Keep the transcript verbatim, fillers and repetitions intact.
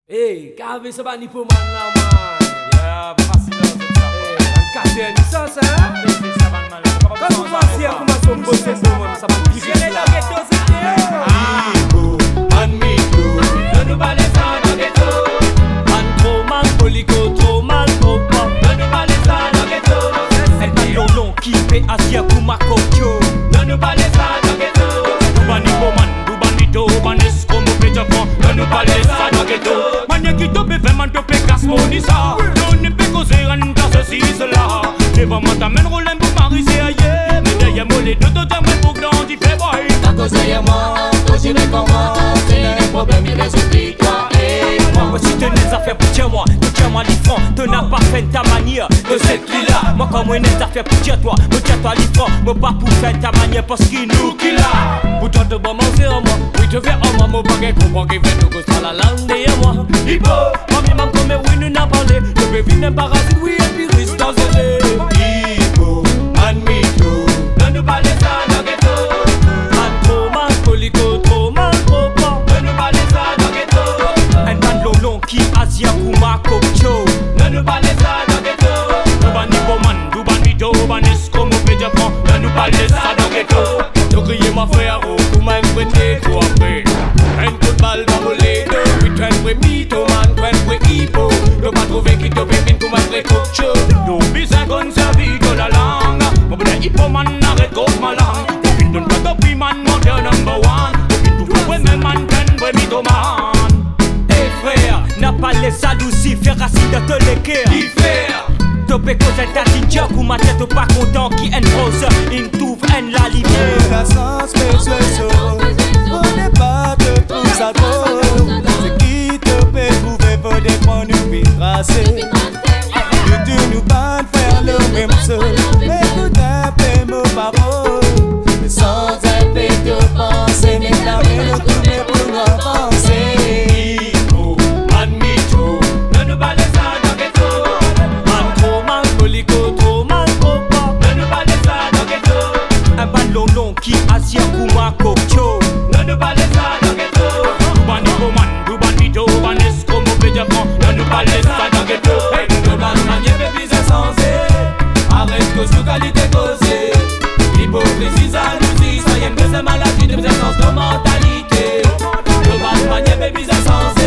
Hey, carré ça va ni pour man là, man. Yeah, facile là, c'est ça. Hey, capitaine, ça, ça, hein? Ça va mal. Quand vous pensez à comment son bosser pour moi, ça va virer là. Amigo, amigo, Ne nous balez ça dans le ghetto. man trop mal, polico trop mal, trop pas. Ne nous balez ça dans le ghetto. Elle va long qui fait Asia Kuma Kokyo. Ne nous balez ça dans le ghetto. Dubani Boman, Dubani Dobanes, como Pejapon. Ne nous balez ça dans le ghetto. Manya qui tope vraiment tope casse monisa. Non ne peut causer rien dans ceci cela. Devant moi t'amène Roland pour Paris c'est ailleurs. Mais derrière moi les deux t'as moi pour grandir fait boy. À cause de moi, toi j'irai comment. C'est un problème, il résout toi et moi. Moi si t'es des affaires pour tiens-moi, pour tiens-moi les francs. T'en as pas fait ta manière de cette là. Moi comme moi des affaires pour tiens toi, moi tiens toi les francs. Moi pas pour faire ta manière parce qu'il nous qui l'a. Pour toi de bon manger en moi, oui te fais en moi, mon baguette comprend qu'il fait nous cause la langue derrière moi. Hippo, mamie m'en comme oui nous n'a parlé. Le bébé n'est pas racine, oui et puis risque dans ce Ibo, Manmito. Ne nous balez ça dans le ghetto. Man trop mal, polico trop mal, trop pas. Ne nous balez ça dans le ghetto. Un man long long qui Asia Kuma Kokyo. Ne nous balez ça dans le ghetto. Dubani Boman, Dubani Dobanes, como Pejapon. Ne nous balez ça dans le ghetto. Donc criez ma frère, ou même prenez quoi après. Un coup de balle dans mon lit. Oui, tu es un vrai mytho, man, tu es un vrai hippo. Ne pas trouver qui te pépine pour ma vraie coach. No bisa gon servi de la langue. Mon bon hippo man arrête cause ma langue. Depuis donne pas d'opi man, mon dieu number one. Depuis tout le vrai man, ten vrai mytho man. Hey frère, n'a pas les adoucis, faire racine de te l'équerre. Qui faire? Topé cause elle t'a dit joke ou ma tête pas content qui en rose. In t'ouvre en la lumière. La sens fait ce saut. On n'est pas de tout ça trop. Ce qui te fait trouver pour des points nous vite tracés. Que tu nous bandes faire le même seul. Mais tout un peu nos paroles. Mais sans un peu de pensée, mais la main nous trouver pour nous avancer. Ibo, Manmito. Ne nous balez ça dans le ghetto. Man trop mal, polico trop mal, trop pas. Ne nous balez ça dans le ghetto. Un ban long long qui Asia Kuma Kokyo. Ne nous balez ça dans le ghetto. Dubani Boman, Dubani Dobanes, como Pejapon. Ne nous balez ça dans le ghetto. Hey, nous balons manier bébés insensés. Arrête cause de qualité causée. L'hypocrisie ça nous dit. Ça y est, une maladie de présence de mentalité. Nous balons manier bébés insensés.